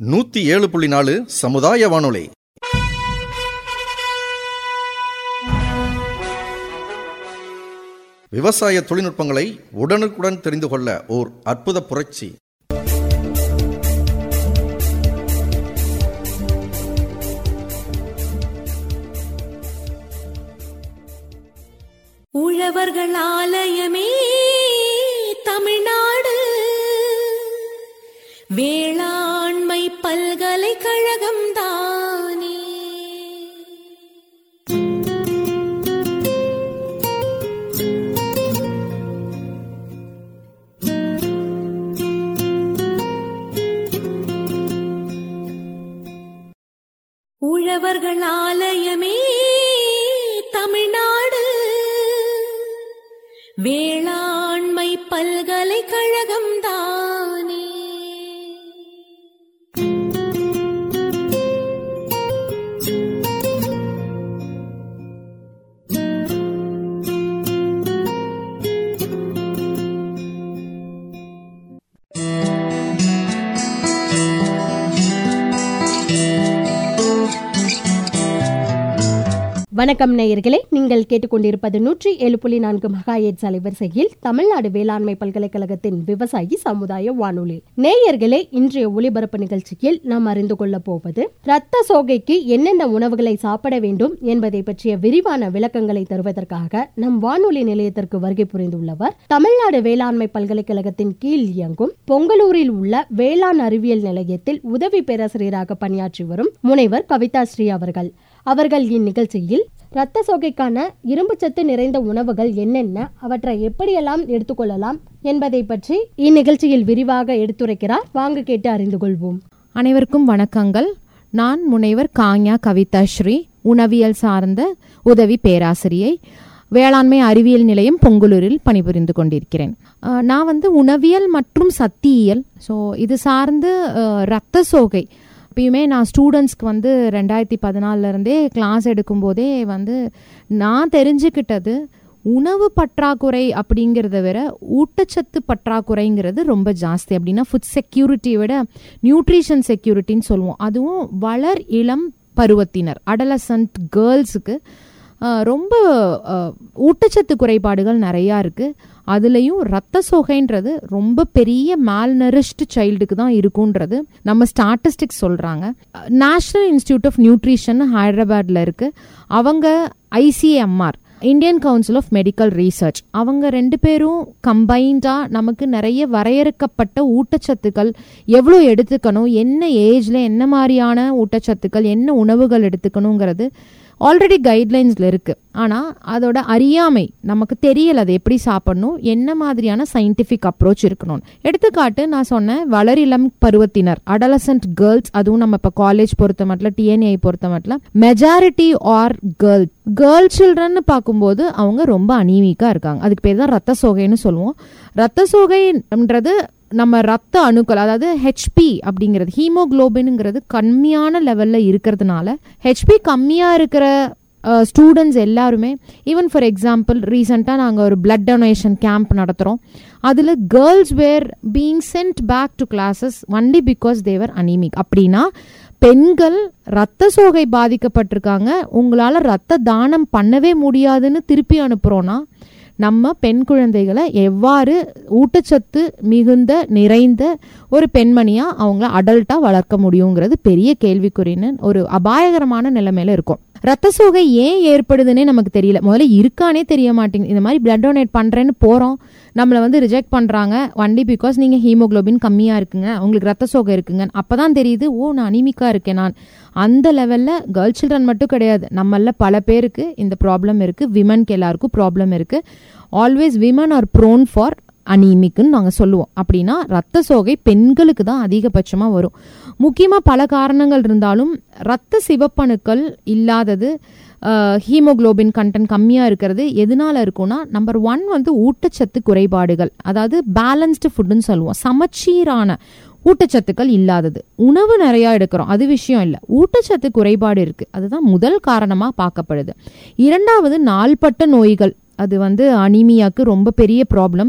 107.4 சமுதாய வானொலி. விவசாய தொழில்நுட்பங்களை உடனுக்குடன் தெரிந்து கொள்ள ஓர் அற்புத புரட்சி. உழவர்கள் ஆலயமே தமிழ்நாடு, வேளாண்மை பல்கலைக்கழகம் தானே. உழவர்கள் ஆலயமே தமிழ்நாடு, வேளாண்மை பல்கலைக்கழகம் தானே. வணக்கம் நேயர்களே, நீங்கள் கேட்டுக்கொண்டிருப்பது 107.4 மெகாஹெர்ட்ஸ் அலைவரிசையில் தமிழ்நாடு வேளாண்மை பல்கலைக்கழகத்தின் விவசாயி சமுதாய வானொலி. நேயர்களே, இன்றைய ஒளிபரப்பு நிகழ்ச்சியில் நாம் அறிந்து கொள்ள போவது இரத்த சோகைக்கு என்னென்ன உணவுகளை சாப்பிட வேண்டும் என்பதை பற்றிய விரிவான விளக்கங்களை தருவதற்காக நம் வானொலி நிலையத்திற்கு வருகை புரிந்துள்ளவர் தமிழ்நாடு வேளாண்மை பல்கலைக்கழகத்தின் கீழ் இயங்கும் பொங்கலூரில் உள்ள வேளாண் அறிவியல் நிலையத்தில் உதவி பேராசிரியராக பணியாற்றி வரும் முனைவர் கவிதா ஸ்ரீ அவர்கள் இந்நிகழ்ச்சியில் இரத்த சோகைக்கான இரும்புச்சத்து நிறைந்த உணவுகள் என்னென்ன, அவற்றை எப்படியெல்லாம் எடுத்துக்கொள்ளலாம் என்பதை பற்றி இந்நிகழ்ச்சியில் விரிவாக எடுத்துரைக்கிறார். வாங்க கேட்டு அறிந்து கொள்வோம். அனைவருக்கும் வணக்கங்கள். நான் முனைவர் காஞா கவிதா ஸ்ரீ, உணவியல் சார்ந்த உதவி பேராசிரியை, வேளாண்மை அறிவியல் நிலையம் பொங்கலூரில் பணிபுரிந்து கொண்டிருக்கிறேன். நான் உணவியல் மற்றும் சத்தியியல், ஸோ இது சார்ந்து இரத்த சோகை எப்பயுமே நான் ஸ்டூடெண்ட்ஸ்க்கு 2014 கிளாஸ் எடுக்கும்போதே நான் தெரிஞ்சுக்கிட்டது, உணவு பற்றாக்குறை அப்படிங்கிறத விட ஊட்டச்சத்து பற்றாக்குறைங்கிறது ரொம்ப ஜாஸ்தி. அப்படின்னா ஃபுட் செக்யூரிட்டியை விட நியூட்ரிஷன் செக்யூரிட்டின்னு சொல்லுவோம். அதுவும் வளர் இளம் பருவத்தினர் அடலசன்ட் கேர்ள்ஸுக்கு ரொம்ப ஊட்டச்சத்து குறைபாடுகள் நிறையா இருக்குது. அதுலேயும் இரத்த சோகைன்றது ரொம்ப பெரிய மால்நரிஷ்டு சைல்டுக்கு தான் இருக்குன்றது நம்ம ஸ்டாட்டிஸ்டிக்ஸ் சொல்கிறாங்க. நேஷ்னல் இன்ஸ்டிடியூட் ஆஃப் நியூட்ரிஷன் ஹைதராபாத்தில் இருக்குது. அவங்க ICMR, Indian council of medical research, அவங்க 2 பேரும் கம்பைண்டாக நமக்கு நிறைய வரையறுக்கப்பட்ட ஊட்டச்சத்துக்கள் எவ்வளோ எடுத்துக்கணும், என்ன ஏஜில் என்ன மாதிரியான ஊட்டச்சத்துக்கள், என்ன உணவுகள் எடுத்துக்கணுங்கிறது ஆல்ரெடி கைட்லைன்ஸில் இருக்குது. ஆனால் அதோட அறியாமை நமக்கு தெரியல, அதை எப்படி சாப்பிடணும், என்ன மாதிரியான சயின்டிஃபிக் அப்ரோச் இருக்கணும். எடுத்துக்காட்டு நான் சொன்னேன், வளரிளம் பருவத்தினர் அடலசன்ட் கேர்ள்ஸ், அதுவும் நம்ம இப்போ காலேஜ் பொறுத்த மட்டும் TNI பொறுத்த மட்டும் மெஜாரிட்டி ஆர் கேர்ள் சில்ட்ரன் பார்க்கும்போது அவங்க ரொம்ப அனீமிக்காக இருக்காங்க. அதுக்கு பேர் தான் ரத்த சோகைன்னு சொல்லுவோம். ரத்த சோகைன்றது நம்ம ரத்த அணுக்கள், அதாவது HP அப்படிங்கிறது, ஹீமோகுளோபின்ங்கிறது கம்மியான லெவலில் இருக்கிறதுனால HP கம்மியாக இருக்கிற ஸ்டூடெண்ட்ஸ் எல்லாருமே, ஈவன் ஃபார் எக்ஸாம்பிள் ரீசெண்டாக நாங்கள் ஒரு பிளட் டொனேஷன் கேம்ப் நடத்துகிறோம். அதில் girls were being sent back to classes only because they are anaemic. அப்படின்னா பெண்கள் ரத்த சோகை பாதிக்கப்பட்டிருக்காங்க, உங்களால் ரத்த தானம் பண்ணவே முடியாதுன்னு திருப்பி அனுப்புகிறோன்னா நம்ம பெண் குழந்தைகளை எவ்வாறு ஊட்டச்சத்து மிகுந்த நிறைந்த ஒரு பெண்மணியாக அவங்கள அடல்ட்டாக வளர்க்க முடியுங்கிறது பெரிய கேள்விக்குறின்னு ஒரு அபாயகரமான நிலைமையில இருக்கும். ரத்த சோகை ஏன் ஏற்படுதுன்னே நமக்கு தெரியல. முதல்ல இருக்கானே தெரிய மாட்டேங்குது. இந்த மாதிரி பிளட் டொனேட் பண்ணுறேன்னு போகிறோம், நம்மளை ரிஜெக்ட் பண்ணுறாங்க ஒன்லி பிகாஸ் நீங்கள் ஹீமோகுளோபின் கம்மியாக இருக்குங்க, உங்களுக்கு ரத்த சோகை இருக்குங்க. அப்போ தான் தெரியுது, ஓ நான் அனீமிக்காக இருக்கேன். நான் அந்த லெவலில் கேர்ள் சில்ட்ரன் மட்டும் கிடையாது, நம்மள பல பேருக்கு இந்த ப்ராப்ளம் இருக்குது. விமனுக்கு எல்லாருக்கும் ப்ராப்ளம் இருக்குது. Always women are prone for அனீமிக்குன்னு நாங்கள் சொல்லுவோம். அப்படின்னா ரத்த சோகை பெண்களுக்கு தான் அதிகபட்சமாக வரும். முக்கியமாக பல காரணங்கள் இருந்தாலும் ரத்த சிவப்பணுக்கள் இல்லாதது, ஹீமோகுளோபின் கண்டென்ட் கம்மியாக இருக்கிறது எதனால இருக்கும்னா, நம்பர் 1 ஊட்டச்சத்து குறைபாடுகள், அதாவது பேலன்ஸ்டு ஃபுட்டுன்னு சொல்லுவோம். சமச்சீரான ஊட்டச்சத்துக்கள் இல்லாதது. உணவு நிறையா எடுக்கிறோம், அது விஷயம் இல்லை, ஊட்டச்சத்து குறைபாடு இருக்குது, அதுதான் முதல் காரணமாக பார்க்கப்படுது. 2வது நாள்பட்ட நோய்கள், அது அனீமியாவுக்கு ரொம்ப பெரிய ப்ராப்ளம்.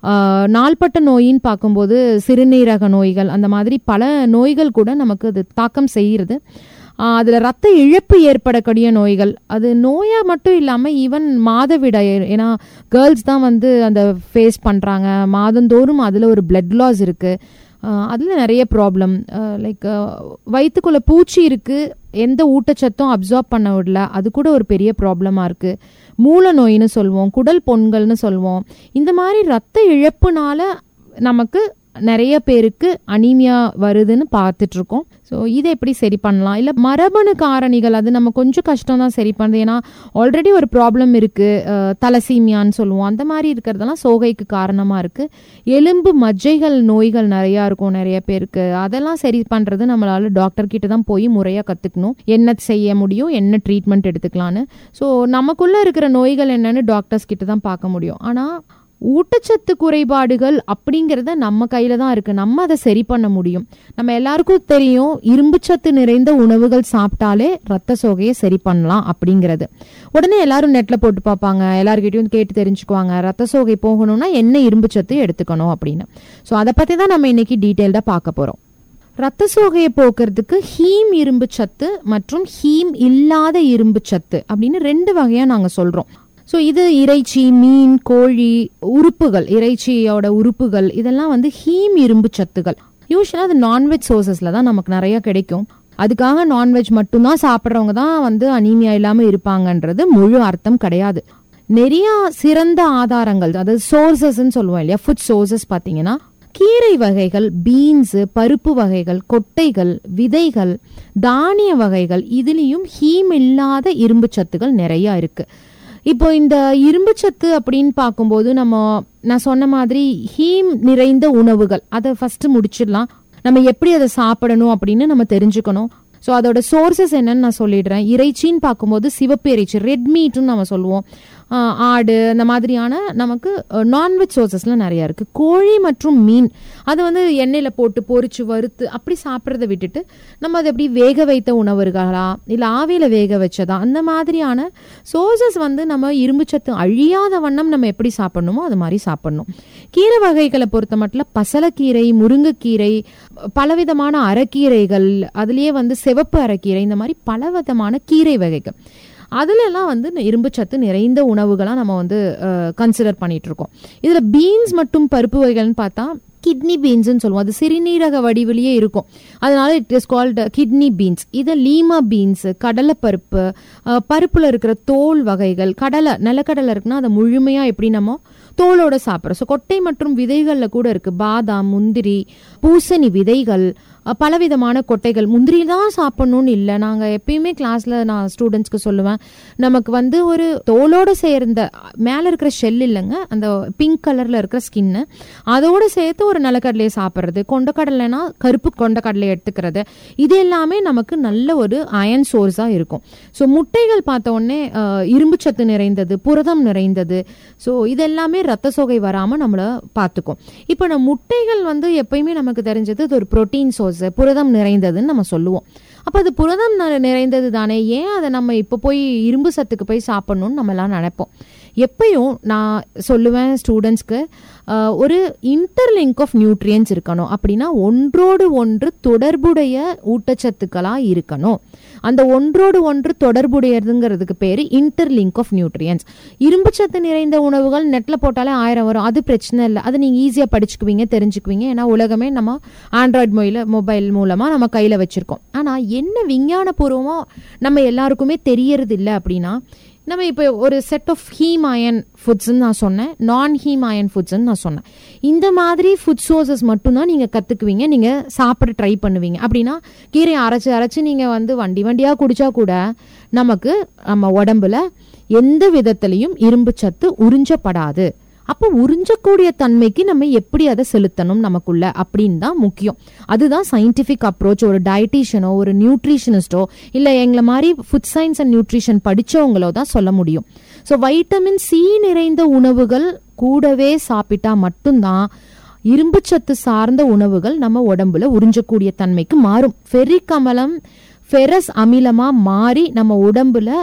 நாள்பட்ட நோயின்னு பார்க்கும்போது சிறுநீரக நோய்கள், அந்த மாதிரி பல நோய்கள் கூட நமக்கு அது தாக்கம் செய்கிறது. அதில் ரத்த இழப்பு ஏற்படக்கூடிய நோய்கள், அது நோயாக மட்டும் இல்லாமல் ஈவன் மாதவிடாய், ஏன்னா கேர்ள்ஸ் தான் வந்து அந்த ஃபேஸ் பண்ணுறாங்க. மாதந்தோறும் அதில் ஒரு பிளட் லாஸ் இருக்குது. அதில் நிறைய ப்ராப்ளம், லைக் வயிற்றுக்குள்ளே பூச்சி இருக்குது, எந்த ஊட்டச்சத்தும் அப்சார்ப் பண்ண விடல, அது கூட ஒரு பெரிய ப்ராப்ளமாக இருக்குது. மூல நோயின்னு சொல்லுவோம், குடல் பொண்கள்னு சொல்லுவோம். இந்த மாதிரி ரத்த இழப்புனால நமக்கு நிறைய பேருக்கு அனீமியா வருதுன்னு பார்த்துட்ருக்கோம். ஸோ இதை எப்படி சரி பண்ணலாம்? இல்லை மரபணு காரணிகள், அது நம்ம கொஞ்சம் கஷ்டம் தான் சரி பண்ணுறது. ஏன்னா ஆல்ரெடி ஒரு ப்ராப்ளம் இருக்குது, தலசீமியான்னு சொல்லுவோம். அந்த மாதிரி இருக்கிறதெல்லாம் சோகைக்கு காரணமாக இருக்குது. எலும்பு மஜ்ஜைகள் நோய்கள் நிறையா இருக்கும் நிறைய பேருக்கு. அதெல்லாம் சரி பண்ணுறது நம்மளால் டாக்டர்கிட்ட தான் போய் முறையாக கற்றுக்கணும், என்ன செய்ய முடியும், என்ன ட்ரீட்மெண்ட் எடுத்துக்கலான்னு. ஸோ நமக்குள்ளே இருக்கிற நோய்கள் என்னன்னு டாக்டர்ஸ் கிட்ட தான் பார்க்க முடியும். ஆனால் ஊட்டச்சத்து குறைபாடுகள் அப்படிங்கிறத நம்ம கையில தான் இருக்கு, நம்ம அதை சரி பண்ண முடியும். நம்ம எல்லாருக்கும் தெரியும், இரும்புச்சத்து நிறைந்த உணவுகள் சாப்பிட்டாலே ரத்த சோகையை சரி பண்ணலாம் அப்படிங்கிறது. உடனே எல்லாரும் நெட்ல போட்டு பார்ப்பாங்க, எல்லாருக்கிட்டையும் கேட்டு தெரிஞ்சுக்குவாங்க, ரத்த சோகை போகணும்னா என்ன இரும்புச்சத்து எடுத்துக்கணும் அப்படின்னு. ஸோ அதை பத்தி தான் நம்ம இன்னைக்கு டீட்டெயில்டா பார்க்க போறோம். ரத்த சோகையை போக்குறதுக்கு ஹீம் இரும்பு சத்து மற்றும் ஹீம் இல்லாத இரும்பு சத்து அப்படின்னு 2 வகையா நாங்க சொல்றோம். ஸோ இது இறைச்சி, மீன், கோழி உறுப்புகள், இறைச்சியோட உறுப்புகள், இதெல்லாம் வந்து ஹீம் இரும்பு சத்துகள். யூஸ்வலாக அது நான்வெஜ் சோர்சஸில் தான் நமக்கு நிறைய கிடைக்கும். அதுக்காக நான்வெஜ் மட்டும்தான் சாப்பிட்றவங்க தான் வந்து அனீமியா இல்லாமல் இருப்பாங்கன்றது முழு அர்த்தம் கிடையாது. நிறைய சிறந்த ஆதாரங்கள், அதாவது சோர்சஸ்ன்னு சொல்லுவோம் இல்லையா, ஃபுட் சோர்சஸ் பார்த்தீங்கன்னா கீரை வகைகள், பீன்ஸ், பருப்பு வகைகள், கொட்டைகள், விதைகள், தானிய வகைகள், இதுலேயும் ஹீம் இல்லாத இரும்பு சத்துகள் நிறையா இருக்கு. இப்போ இந்த இரும்பு சத்து அப்படின்னு பார்க்கும்போது நான் சொன்ன மாதிரி ஹீம் நிறைந்த உணவுகள், அதை ஃபர்ஸ்ட் முடிச்சிடலாம். நம்ம எப்படி அதை சாப்பிடணும் அப்படின்னு நம்ம தெரிஞ்சுக்கணும். ஸோ அதோட சோர்சஸ் என்னன்னு நான் சொல்லிடுறேன். இறைச்சின்னு பார்க்கும்போது சிவப்பு இறைச்சி, ரெட் மீட்னு நம்ம சொல்லுவோம். ஆடு, இந்த மாதிரியான நமக்கு நான்வெஜ் சோர்சஸ்ல நிறைய இருக்கு. கோழி மற்றும் மீன், அது வந்து எண்ணெயில போட்டு பொரிச்சு வறுத்து அப்படி சாப்பிட்றத விட்டுட்டு நம்ம அதை எப்படி வேக வைத்த உணவுகளா இல்லை ஆவியில வேக வச்சதா, அந்த மாதிரியான சோர்சஸ் வந்து நம்ம இரும்புச்சத்து அழியாத வண்ணம் நம்ம எப்படி சாப்பிடணுமோ அது மாதிரி சாப்பிடணும். கீரை வகைகளை பொறுத்த மட்டும் பசலக்கீரை, முருங்கைக்கீரை, பலவிதமான அரைக்கீரைகள், அதுலயே வந்து சிவப்பு அரைக்கீரை, இந்த மாதிரி பலவிதமான கீரை வகைகள், அதுலெல்லாம் வந்து இரும்பு சத்து நிறைந்த உணவுகளாக நம்ம வந்து கன்சிடர் பண்ணிட்டு இருக்கோம். இதில் பீன்ஸ் மற்றும் பருப்பு வகைகள்னு பார்த்தா கிட்னி பீன்ஸ்ன்னு சொல்லுவோம். அது சிறுநீரக வடிவிலேயே இருக்கும், அதனால it is called kidney beans. இது லீமா பீன்ஸ், கடலை பருப்பு, பருப்புல இருக்கிற தோல் வகைகள், கடலை, நிலக்கடலை இருக்குன்னா அதை முழுமையா எப்படி நம்ம தோலோட சாப்பிட்றோம். ஸோ கொட்டை மற்றும் விதைகள்ல கூட இருக்கு, பாதாம், முந்திரி, பூசணி விதைகள், பலவிதமான கொட்டைகள். முந்திரி தான் சாப்பிடணும்னு இல்லை, நாங்கள் எப்பயுமே கிளாஸ்ல நான் ஸ்டூடெண்ட்ஸ்க்கு சொல்லுவேன், நமக்கு வந்து ஒரு தோலோட சேர்ந்த மேலே இருக்கிற ஷெல் இல்லைங்க, அந்த பிங்க் கலர்ல இருக்கிற ஸ்கின்னு, அதோட சேர்த்து ஒரு நிலக்கடலையை சாப்பிட்றது, கொண்டக்கடலைனா கருப்பு கொண்டக்கடலை எடுத்துக்கிறது, இது எல்லாமே நமக்கு நல்ல ஒரு அயன் சோர்ஸா இருக்கும். ஸோ முட்டைகள் பார்த்த உடனே இரும்பு சத்து நிறைந்தது, புரதம் நிறைந்தது. ஸோ இதெல்லாமே ரத்த சோகை வராம நம்மள பார்த்துக்கும். இப்போ நம்ம முட்டைகள் வந்து எப்பயுமே நமக்கு தெரிஞ்சது இது ஒரு புரோட்டீன் சோர்ஸ், புரதம் நிறைந்ததுன்னு நம்ம சொல்லுவோம். அப்ப அது புரதம் நிறைந்தது தானே, ஏன் அதை நம்ம இப்போ போய் இரும்பு சத்துக்கு போய் சாப்பிடணும்னு நம்ம எல்லாம் நினைப்போம். எப்பயும் நான் சொல்லுவேன் ஸ்டூடெண்ட்ஸ்க்கு, ஒரு இன்டர்லிங்க் ஆஃப் நியூட்ரியன்ஸ் இருக்கணும். அப்படின்னா ஒன்றோடு ஒன்று தொடர்புடைய ஊட்டச்சத்துக்களா இருக்கணும். அந்த ஒன்றோடு ஒன்று தொடர்புடையதுங்கிறதுக்கு பேரு இன்டர்லிங்க் ஆஃப் நியூட்ரியன்ஸ். இரும்பு சத்து நிறைந்த உணவுகள் நெட்ல போட்டாலே 1000 வரும், அது பிரச்சனை இல்லை, அது நீங்க ஈஸியா படிச்சுக்குவீங்க, தெரிஞ்சுக்குவீங்க. ஏன்னா உலகமே நம்ம ஆண்ட்ராய்டு மொபைல் மூலமா நம்ம கையில வச்சிருக்கோம். ஆனா என்ன விஞ்ஞான பூர்வமா நம்ம எல்லாருக்குமே தெரியறது இல்லை அப்படின்னா, நம்ம இப்போ ஒரு செட் ஆஃப் ஹீம் அயன் ஃபுட்ஸ்ன்னு நான் சொன்னேன், நான் ஹீம் அயன் ஃபுட்ஸ்ன்னு நான் சொன்னேன். இந்த மாதிரி ஃபுட் சோர்சஸ் மட்டும்தான் நீங்கள் கற்றுக்குவீங்க, நீங்கள் சாப்பிட ட்ரை பண்ணுவீங்க. அப்படின்னா கீரை அரைச்சி நீங்கள் வந்து வண்டியாக குடிச்சா கூட நமக்கு நம்ம உடம்புல எந்த விதத்திலையும் இரும்பு சத்து உறிஞ்சப்படாது. அப்போ உறிஞ்சக்கூடிய தன்மைக்கு நம்ம எப்படி அதை செலுத்தணும் நமக்குள்ள அப்படின்னு தான் முக்கியம். அதுதான் சயின்டிஃபிக் அப்ரோச். ஒரு டயட்டீஷியனோ ஒரு நியூட்ரிஷனிஸ்டோ இல்லை எங்களை மாதிரி ஃபுட் சயின்ஸ் அண்ட் நியூட்ரிஷன் படித்தவங்களோ தான் சொல்ல முடியும். ஸோ வைட்டமின் சி நிறைந்த உணவுகள் கூடவே சாப்பிட்டா மட்டும்தான் இரும்பு சத்து சார்ந்த உணவுகள் நம்ம உடம்புல உறிஞ்சக்கூடிய தன்மைக்கு மாறும். ஃபெரிக் அமிலம் ஃபெரஸ் அமிலமா மாறி நம்ம உடம்புல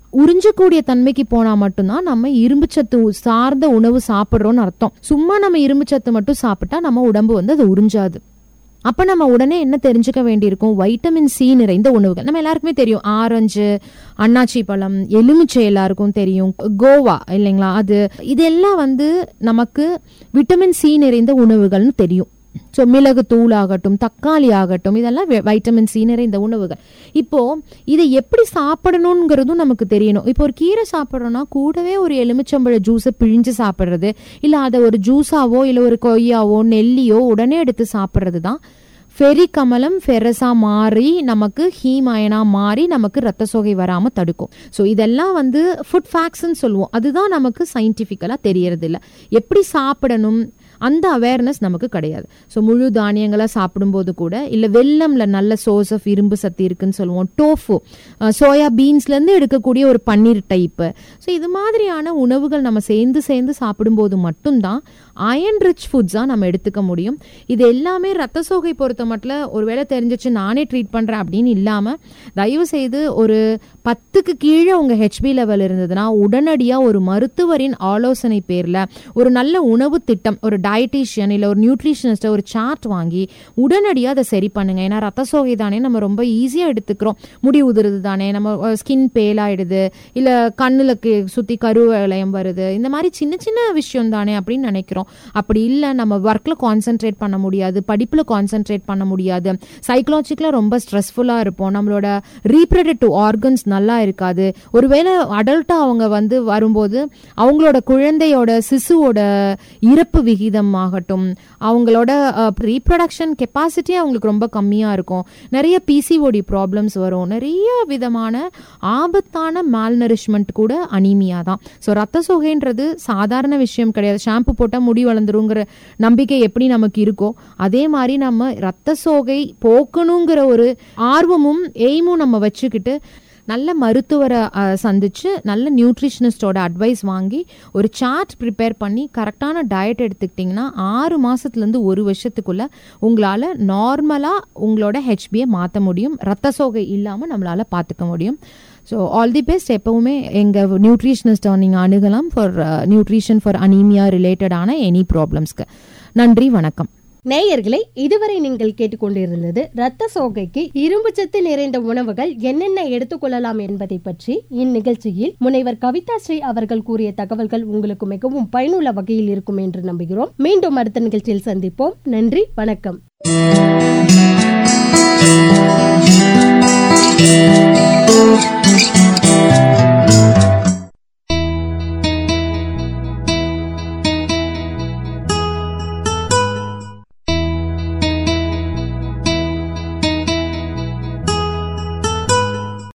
உறிஞ்சக்கூடிய தன்மைக்கு போனா மட்டும்தான் நம்ம இரும்புச்சத்து சார்ந்த உணவு சாப்பிடுறோம்னு அர்த்தம். சும்மா நம்ம இரும்புச்சத்து மட்டும் சாப்பிட்டா நம்ம உடம்பு வந்து அதை உறிஞ்சாது. அப்ப நம்ம உடனே என்ன தெரிஞ்சுக்க வேண்டியிருக்கும், வைட்டமின் சி நிறைந்த உணவுகள். நம்ம எல்லாருக்குமே தெரியும், ஆரஞ்சு, அன்னாச்சி பழம், எலுமிச்சை எல்லாருக்கும் தெரியும், கோவா இல்லைங்களா, அது இதெல்லாம் வந்து நமக்கு விட்டமின் சி நிறைந்த உணவுகள்னு தெரியும். ஸோ மிளகு தூள் ஆகட்டும், தக்காளி ஆகட்டும், இதெல்லாம் வைட்டமின் சி நிறைந்த உணவுகள். இப்போ இதை எப்படி சாப்பிடணுங்கிறதும் நமக்கு தெரியணும். இப்போ ஒரு கீரை சாப்பிட்றோம்னா கூடவே ஒரு எலுமிச்சம்பழ ஜூஸை பிழிஞ்சு சாப்பிட்றது, இல்லை அதை ஒரு ஜூஸாவோ இல்லை ஒரு கொய்யாவோ நெல்லியோ உடனே எடுத்து சாப்பிட்றது தான் ஃபெரிக் அமிலம் ஃபெரஸா மாறி நமக்கு ஹீமயனா மாறி நமக்கு ரத்த சோகை வராமல் தடுக்கும். ஸோ இதெல்லாம் வந்து ஃபுட் ஃபேக்ட்ஸ்ன்னு சொல்லுவோம். அதுதான் நமக்கு சயின்டிஃபிக்கலாக தெரியறது இல்லை. எப்படி சாப்பிடணும் அந்த அவேர்னஸ் நமக்கு கிடையாது. ஸோ முழு தானியங்களை சாப்பிடும்போது கூட, இல்லை வெல்லம்ல நல்ல சோர்ஸ் ஆஃப் இரும்பு சத்து இருக்குன்னு சொல்லுவோம், டோஃபு, சோயா பீன்ஸ்லேருந்து எடுக்கக்கூடிய ஒரு பன்னீர் டைப்பு. ஸோ இது மாதிரியான உணவுகள் நம்ம சேர்ந்து சாப்பிடும்போது மட்டும்தான் அயன் ரிச் ஃபுட்ஸாக நம்ம எடுத்துக்க முடியும். இது எல்லாமே ரத்த சோகை பொறுத்த மட்டும் ஒருவேளை தெரிஞ்சிச்சு நானே ட்ரீட் பண்ணுறேன் அப்படின்னு இல்லாமல், தயவு செய்து ஒரு 10க்கு கீழே உங்கள் ஹெச்பி லெவல் இருந்ததுன்னா உடனடியாக ஒரு மருத்துவரின் ஆலோசனை பேரில் ஒரு நல்ல உணவு திட்டம், ஒரு டயட்டீஷியன் இல்லை ஒரு நியூட்ரிஷனிஸ்ட்டை ஒரு சார்ட் வாங்கி உடனடியாக அதை சரி பண்ணுங்க. ஏன்னா ரத்த சோகை தானே நம்ம ரொம்ப ஈஸியாக எடுத்துக்கிறோம். முடி உதிருது தானே, நம்ம ஸ்கின் பேலாயிடுது, இல்லை கண்ணில் சுற்றி கருவளையம் வருது, இந்த மாதிரி சின்ன சின்ன விஷயம் தானே அப்படின்னு நினைக்கிறோம். அப்படி இல்லை, நம்ம ஒர்க்கில் கான்சென்ட்ரேட் பண்ண முடியாது, படிப்பில் கான்சென்ட்ரேட் பண்ண முடியாது, சைக்கலாஜிக்கலாக ரொம்ப ஸ்ட்ரெஸ்ஃபுல்லாக இருப்போம், நம்மளோட ரீப்ரடக்டிவ் ஆர்கன்ஸ் நல்லா இருக்காது. ஒருவேளை அடல்ட்டாக அவங்க வந்து வரும்போது அவங்களோட குழந்தையோட சிசுவோட இறப்பு விகிதம் ஆகட்டும், அவங்களோட ரீப்ரொடக்ஷன் கெப்பாசிட்டி அவங்களுக்கு ரொம்ப கம்மியாக இருக்கும், நிறைய பிசிஓடி ப்ராப்ளம்ஸ் வரும், நிறைய விதமான ஆபத்தான மால்நரிஷ்மெண்ட் கூட அனீமியா தான். ஸோ ரத்த சோகைன்றது சாதாரண விஷயம் கிடையாது. ஷாம்பு போட்டால் முடி வளர்ந்துருங்கிற நம்பிக்கை எப்படி நமக்கு இருக்கோ அதே மாதிரி நம்ம ரத்த சோகை போக்கணுங்கிற ஒரு ஆர்வமும் எய்மும் நம்ம வச்சுக்கிட்டு நல்ல மருத்துவரை சந்திச்சு நல்ல நியூட்ரிஷனிஸ்டோட அட்வைஸ் வாங்கி ஒரு சார்ட் ப்ரிப்பேர் பண்ணி கரெக்டான டயட் எடுத்துக்கிட்டிங்கன்னா 6 மாதத்துலேருந்து 1 வருஷத்துக்குள்ளே உங்களால் நார்மலாக உங்களோட ஹெச்பியை மாற்ற முடியும், ரத்த சோகை இல்லாமல் நம்மளால் பார்த்துக்க முடியும். So all the best. எப்போவுமே எங்கள் நியூட்ரிஷனிஸ்ட்டை நீங்கள் அணுகலாம் ஃபார் நியூட்ரிஷன் ஃபார் அனீமியா ரிலேட்டடான எனி ப்ராப்ளம்ஸ்க்கு. நன்றி, வணக்கம். நேயர்களை, இதுவரை நீங்கள் கேட்டுக்கொண்டிருந்தது ரத்த சோகைக்கு இரும்பு சத்து நிறைந்த உணவுகள் என்னென்ன எடுத்துக்கொள்ளலாம் என்பதை பற்றி. இந்நிகழ்ச்சியில் முனைவர் கவிதா ஸ்ரீ அவர்கள் கூறிய தகவல்கள் உங்களுக்கு மிகவும் பயனுள்ள வகையில் இருக்கும் என்று நம்புகிறோம். மீண்டும் அடுத்த நிகழ்ச்சியில் சந்திப்போம். நன்றி, வணக்கம்.